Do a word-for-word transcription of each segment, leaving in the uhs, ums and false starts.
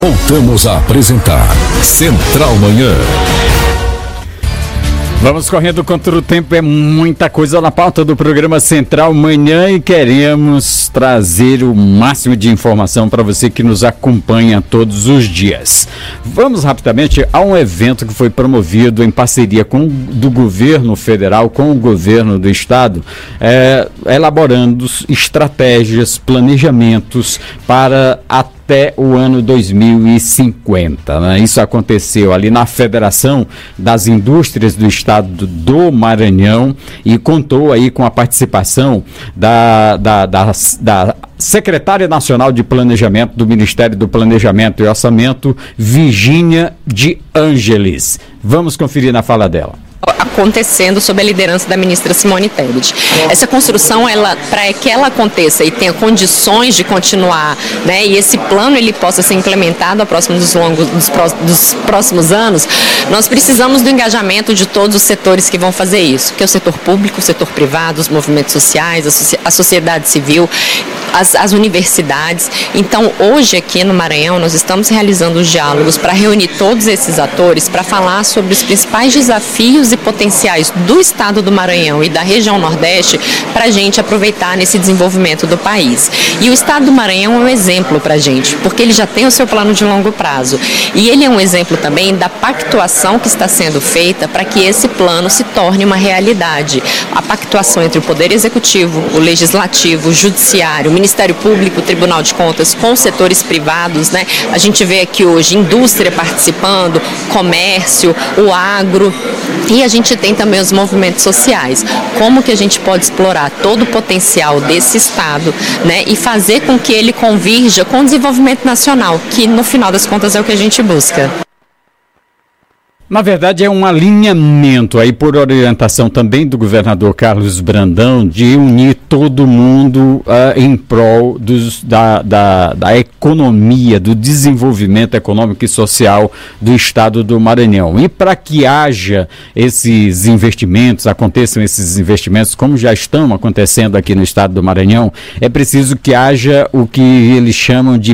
Voltamos a apresentar Central Manhã. Vamos correndo contra o tempo, é muita coisa na pauta do programa Central Manhã e queremos trazer o máximo de informação para você que nos acompanha todos os dias. Vamos rapidamente a um evento que foi promovido em parceria com do governo federal, com o governo do estado, é, elaborando estratégias, planejamentos para a até o ano dois mil e cinquenta, né? Isso aconteceu ali na Federação das Indústrias do Estado do Maranhão e contou aí com a participação da, da, da, da secretária nacional de planejamento do Ministério do Planejamento e Orçamento, Virgínia de Ângeles. Vamos conferir na fala dela. Acontecendo sob a liderança da ministra Simone Tebet. Essa construção, ela, para que ela aconteça e tenha condições de continuar, né, e esse plano ele possa ser implementado a próximo dos, longos, dos, pró, dos próximos anos, nós precisamos do engajamento de todos os setores que vão fazer isso, que é o setor público, o setor privado, os movimentos sociais, a, soci, a sociedade civil, as, as universidades. Então, hoje aqui no Maranhão, nós estamos realizando os diálogos para reunir todos esses atores para falar sobre os principais desafios e potenciais do estado do Maranhão e da região Nordeste para a gente aproveitar nesse desenvolvimento do país. E o estado do Maranhão é um exemplo para a gente, porque ele já tem o seu plano de longo prazo. E ele é um exemplo também da pactuação que está sendo feita para que esse plano se torne uma realidade. A pactuação entre o Poder Executivo, o Legislativo, o Judiciário, o Ministério Público, o Tribunal de Contas, com os setores privados, né? A gente vê aqui hoje indústria participando, comércio, o agro. E a gente tem também os movimentos sociais. Como que a gente pode explorar todo o potencial desse estado, né, e fazer com que ele convirja com o desenvolvimento nacional, que no final das contas é o que a gente busca. Na verdade, é um alinhamento aí por orientação também do governador Carlos Brandão de unir todo mundo uh, em prol dos, da, da, da economia, do desenvolvimento econômico e social do estado do Maranhão. E para que haja esses investimentos, aconteçam esses investimentos, como já estão acontecendo aqui no estado do Maranhão, é preciso que haja o que eles chamam de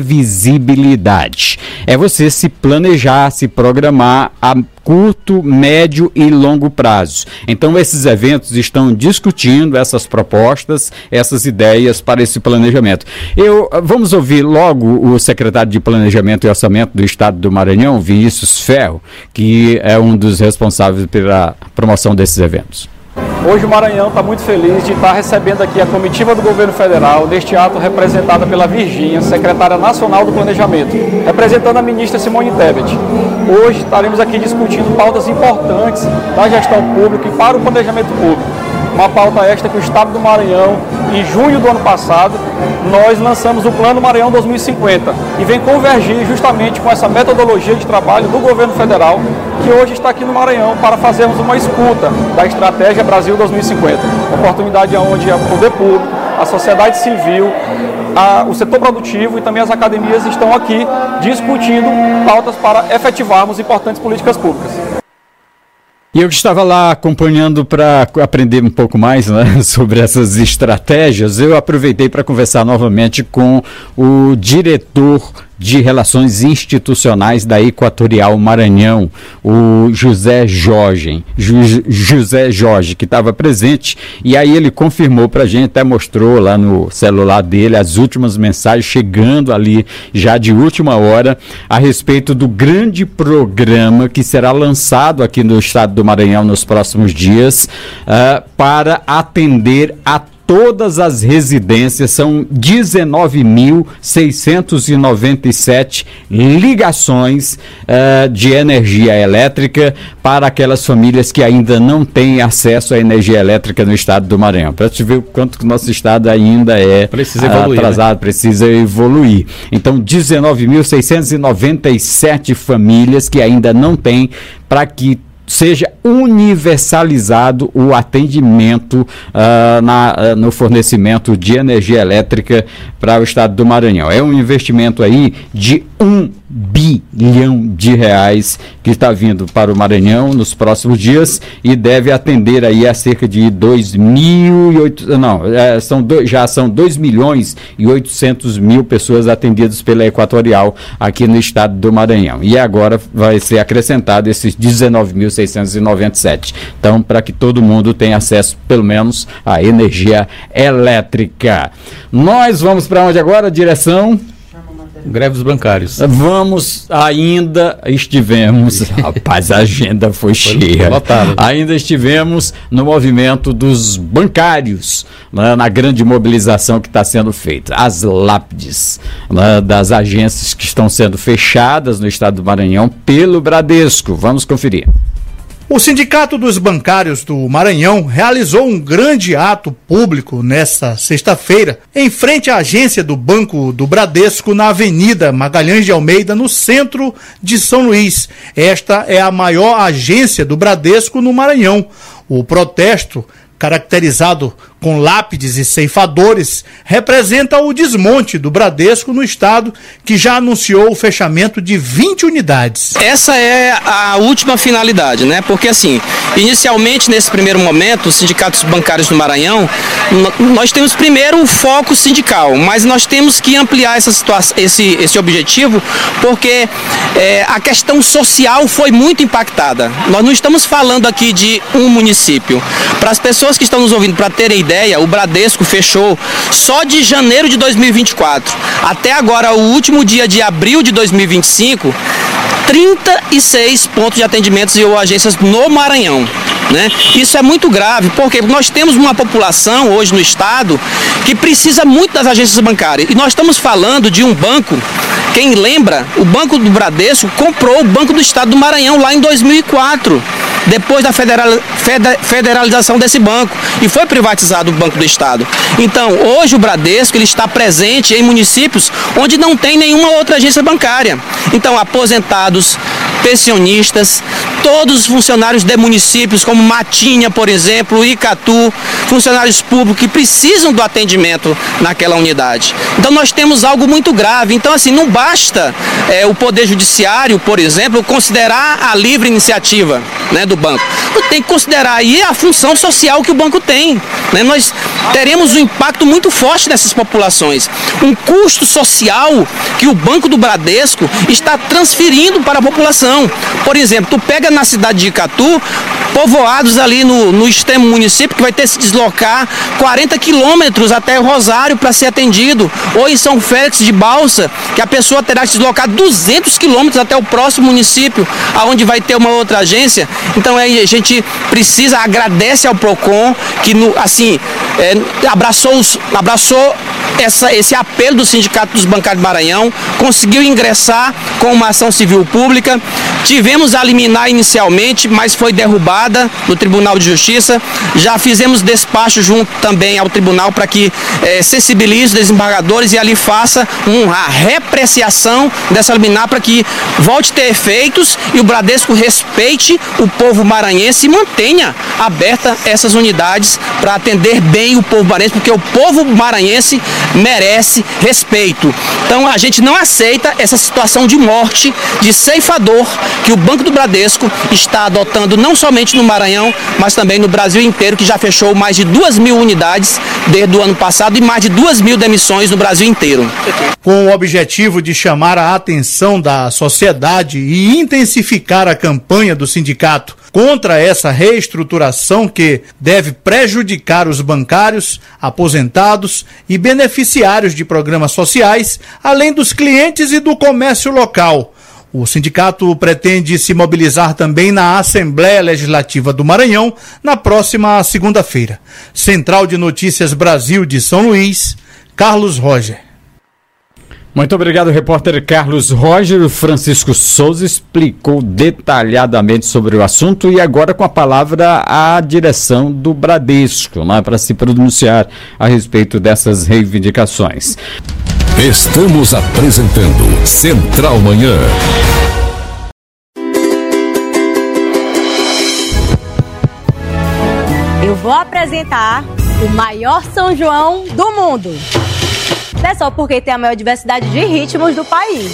previsibilidade. É você se planejar, se programar a curto, médio e longo prazo. Então, esses eventos estão discutindo essas propostas, essas ideias para esse planejamento. Eu, vamos ouvir logo o secretário de Planejamento e Orçamento do Estado do Maranhão, Vinícius Ferro, que é um dos responsáveis pela promoção desses eventos. Hoje o Maranhão está muito feliz de estar recebendo aqui a comitiva do governo federal, neste ato representada pela Virgínia, secretária nacional do Planejamento, representando a ministra Simone Tebet. Hoje estaremos aqui discutindo pautas importantes da gestão pública e para o planejamento público. Uma pauta esta que o estado do Maranhão, em junho do ano passado, nós lançamos o Plano Maranhão dois mil e cinquenta e vem convergir justamente com essa metodologia de trabalho do governo federal, que hoje está aqui no Maranhão para fazermos uma escuta da Estratégia Brasil dois mil e cinquenta. Oportunidade onde o poder público, a sociedade civil, a, o setor produtivo e também as academias estão aqui discutindo pautas para efetivarmos importantes políticas públicas. E eu que estava lá acompanhando para aprender um pouco mais, né, sobre essas estratégias, eu aproveitei para conversar novamente com o diretor de Relações Institucionais da Equatorial Maranhão, o José Jorge, Ju, José Jorge, que estava presente, e aí ele confirmou para a gente, até mostrou lá no celular dele as últimas mensagens chegando ali já de última hora a respeito do grande programa que será lançado aqui no estado do Maranhão nos próximos dias uh, para atender a todas as residências. São dezenove mil seiscentos e noventa e sete ligações uh, de energia elétrica para aquelas famílias que ainda não têm acesso à energia elétrica no estado do Maranhão. Para te ver o quanto que o nosso estado ainda é precisa evoluir, atrasado, né? Precisa evoluir. Então, dezenove mil seiscentos e noventa e sete famílias que ainda não têm, para que seja universalizado o atendimento uh, na, uh, no fornecimento de energia elétrica para o estado do Maranhão. É um investimento aí de um bilhão de reais que está vindo para o Maranhão nos próximos dias e deve atender aí a cerca de dois mil e oitocentos, não, é, são dois, já são dois milhões e oitocentos mil pessoas atendidas pela Equatorial aqui no estado do Maranhão. E agora vai ser acrescentado esses dezenove mil seiscentos e noventa e sete. Então, para que todo mundo tenha acesso, pelo menos, à energia elétrica. Nós vamos para onde agora? Direção... Greve dos bancários. Vamos, ainda estivemos, rapaz, a agenda foi cheia. Ainda estivemos no movimento dos bancários, né, na grande mobilização que está sendo feita. As lápides, né, das agências que estão sendo fechadas no estado do Maranhão pelo Bradesco. Vamos conferir. O Sindicato dos Bancários do Maranhão realizou um grande ato público nesta sexta-feira, em frente à agência do Banco do Bradesco, na Avenida Magalhães de Almeida, no centro de São Luís. Esta é a maior agência do Bradesco no Maranhão. O protesto, caracterizado com lápides e ceifadores, representa o desmonte do Bradesco no estado, que já anunciou o fechamento de vinte unidades. Essa é a última finalidade, né? Porque assim, inicialmente nesse primeiro momento, os sindicatos bancários do Maranhão, nós temos primeiro o foco sindical, mas nós temos que ampliar essa situação, esse, esse objetivo, porque é, a questão social foi muito impactada. Nós não estamos falando aqui de um município. Para as pessoas que estão nos ouvindo, para terem ideia, o Bradesco fechou só de janeiro de dois mil e vinte e quatro até agora, o último dia de abril de dois mil e vinte e cinco, trinta e seis pontos de atendimentos e ou agências no Maranhão, né? Isso é muito grave, porque nós temos uma população hoje no estado que precisa muito das agências bancárias, e nós estamos falando de um banco. Quem lembra, o Banco do Bradesco comprou o Banco do Estado do Maranhão lá em dois mil e quatro, depois da federal, federalização desse banco, e foi privatizado o Banco do Estado. Então, hoje o Bradesco ele está presente em municípios onde não tem nenhuma outra agência bancária. Então, aposentados, pensionistas, todos os funcionários de municípios como Matinha, por exemplo, Icatu, funcionários públicos que precisam do atendimento naquela unidade. Então, nós temos algo muito grave. Então, assim, não basta é, o Poder Judiciário, por exemplo, considerar a livre iniciativa, né, do banco. Tem que considerar aí a função social que o banco tem, né? Nós teremos um impacto muito forte nessas populações. Um custo social que o Banco do Bradesco está transferindo para a população. Por exemplo, tu pega na cidade de Icatu, povoados ali no, no extremo município, que vai ter que se deslocar quarenta quilômetros até Rosário para ser atendido, ou em São Félix de Balsa, que a pessoa terá que se deslocar duzentos quilômetros até o próximo município, aonde vai ter uma outra agência. Então a gente precisa, agradece ao Procon, que no, assim, é, abraçou, os, abraçou essa, esse apelo do Sindicato dos Bancários do Maranhão, conseguiu ingressar com uma ação civil pública. Tivemos a liminar inicialmente, mas foi derrubada no Tribunal de Justiça. Já fizemos despacho junto também ao tribunal para que é, sensibilize os desembargadores e ali faça uma repreciação dessa liminar para que volte a ter efeitos e o Bradesco respeite o povo maranhense e mantenha aberta essas unidades para atender bem o povo maranhense, porque o povo maranhense merece respeito. Então a gente não aceita essa situação de morte, de ceifador que o Banco do Bradesco está adotando não somente no Maranhão, mas também no Brasil inteiro, que já fechou mais de duas mil unidades desde o ano passado e mais de duas mil demissões no Brasil inteiro. Com o objetivo de chamar a atenção da sociedade e intensificar a campanha do sindicato contra essa reestruturação que deve prejudicar os bancários, aposentados e beneficiários de programas sociais, além dos clientes e do comércio local. O sindicato pretende se mobilizar também na Assembleia Legislativa do Maranhão na próxima segunda-feira. Central de Notícias Brasil de São Luís, Carlos Roger. Muito obrigado, repórter Carlos Roger. Francisco Souza explicou detalhadamente sobre o assunto e agora com a palavra a direção do Bradesco, né, para se pronunciar a respeito dessas reivindicações. Estamos apresentando Central Manhã. vou apresentar o maior São João do mundo. Não é só porque tem a maior diversidade de ritmos do país,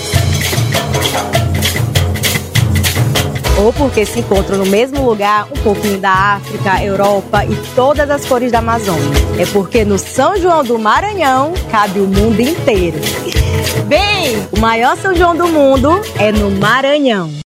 ou porque se encontram no mesmo lugar um pouquinho da África, Europa e todas as cores da Amazônia. É porque no São João do Maranhão cabe o mundo inteiro. Bem, o maior São João do mundo é no Maranhão.